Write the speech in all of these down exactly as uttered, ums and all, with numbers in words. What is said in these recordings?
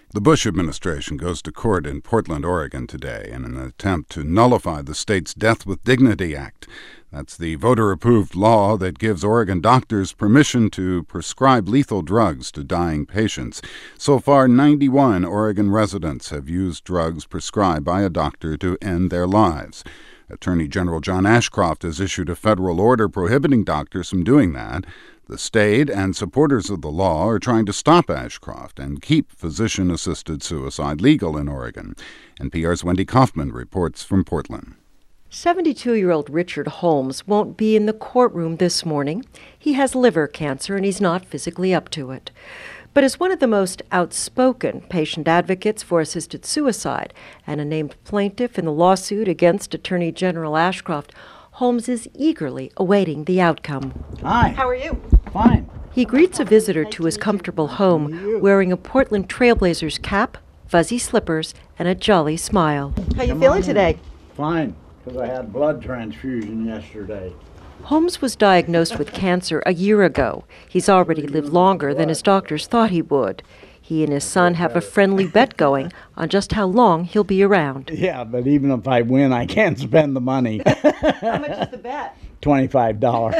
The Bush administration goes to court in Portland, Oregon today in an attempt to nullify the state's Death with Dignity Act. That's the voter-approved law that gives Oregon doctors permission to prescribe lethal drugs to dying patients. So far, ninety-one Oregon residents have used drugs prescribed by a doctor to end their lives. Attorney General John Ashcroft has issued a federal order prohibiting doctors from doing that. The state and supporters of the law are trying to stop Ashcroft and keep physician-assisted suicide legal in Oregon. N P R's Wendy Kaufman reports from Portland. seventy-two-year-old Richard Holmes won't be in the courtroom this morning. He has liver cancer and he's not physically up to it. But as one of the most outspoken patient advocates for assisted suicide and a named plaintiff in the lawsuit against Attorney General Ashcroft, Holmes is eagerly awaiting the outcome. Hi. How are you? Fine. He greets a visitor to his comfortable home wearing a Portland Trailblazers cap, fuzzy slippers, and a jolly smile. How you feeling today? Fine, because I had blood transfusion yesterday. Holmes was diagnosed with cancer a year ago. He's already lived longer than his doctors thought he would. He and his son have a friendly bet going on just how long he'll be around. Yeah, but even if I win, I can't spend the money. How much is the bet? twenty-five dollars.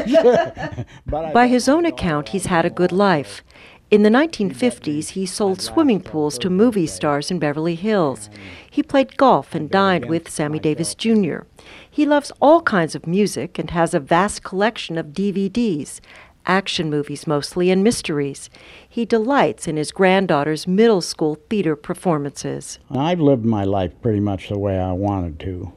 But By his own account, he's had a good life. In the nineteen fifties, he sold swimming pools to movie stars in Beverly Hills. He played golf and dined with Sammy Davis Junior He loves all kinds of music and has a vast collection of D V Ds, action movies mostly, and mysteries. He delights in his granddaughter's middle school theater performances. I've lived my life pretty much the way I wanted to.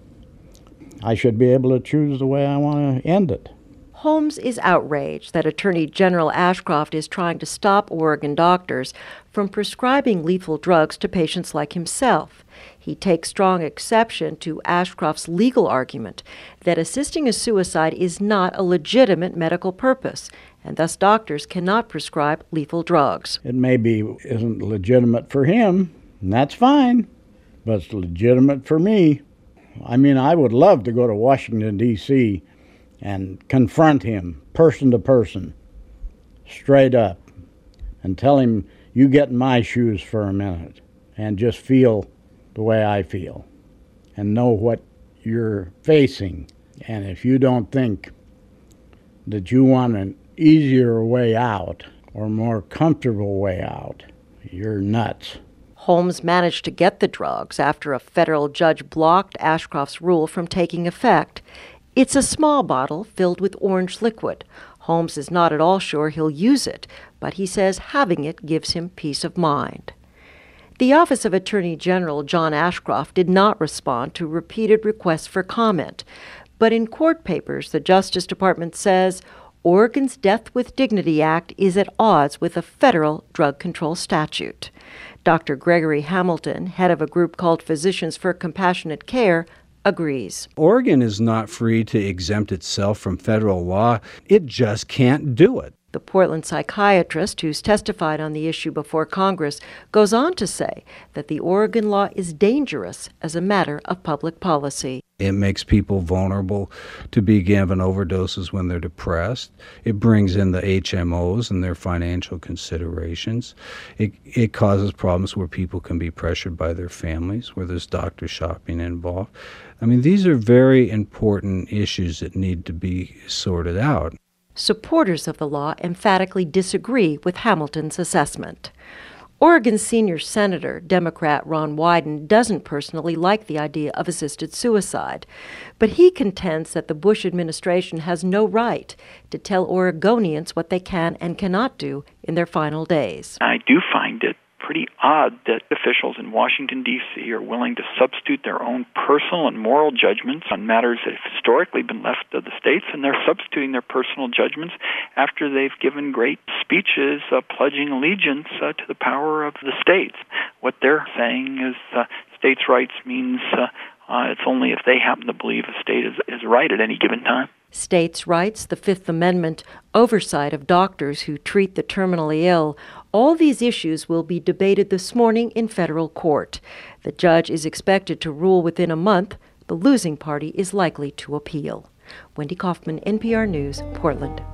I should be able to choose the way I want to end it. Holmes is outraged that Attorney General Ashcroft is trying to stop Oregon doctors from prescribing lethal drugs to patients like himself. He takes strong exception to Ashcroft's legal argument that assisting a suicide is not a legitimate medical purpose, and thus doctors cannot prescribe lethal drugs. It maybe isn't legitimate for him, and that's fine, but it's legitimate for me. I mean, I would love to go to Washington, D C and confront him person to person, straight up, and tell him, you get in my shoes for a minute and just feel the way I feel and know what you're facing. And if you don't think that you want an easier way out or more comfortable way out, you're nuts. Holmes managed to get the drugs after a federal judge blocked Ashcroft's rule from taking effect. It's a small bottle filled with orange liquid. Holmes is not at all sure he'll use it, but he says having it gives him peace of mind. The Office of Attorney General John Ashcroft did not respond to repeated requests for comment, but in court papers, the Justice Department says Oregon's Death with Dignity Act is at odds with a federal drug control statute. Doctor Gregory Hamilton, head of a group called Physicians for Compassionate Care, agrees. Oregon is not free to exempt itself from federal law. It just can't do it. The Portland psychiatrist who's testified on the issue before Congress goes on to say that the Oregon law is dangerous as a matter of public policy. It makes people vulnerable to be given overdoses when they're depressed. It brings in the H M Os and their financial considerations. It, it causes problems where people can be pressured by their families, where there's doctor shopping involved. I mean, these are very important issues that need to be sorted out. Supporters of the law emphatically disagree with Hamilton's assessment. Oregon's senior senator, Democrat Ron Wyden, doesn't personally like the idea of assisted suicide, but he contends that the Bush administration has no right to tell Oregonians what they can and cannot do in their final days. I do find it pretty odd that officials in Washington, D C are willing to substitute their own personal and moral judgments on matters that have historically been left to the states, and they're substituting their personal judgments after they've given great speeches uh, pledging allegiance uh, to the power of the states. What they're saying is uh, states' rights means uh, uh, it's only if they happen to believe a state is, is right at any given time. States' rights, the Fifth Amendment, oversight of doctors who treat the terminally ill, all these issues will be debated this morning in federal court. The judge is expected to rule within a month. The losing party is likely to appeal. Wendy Kaufman, N P R News, Portland.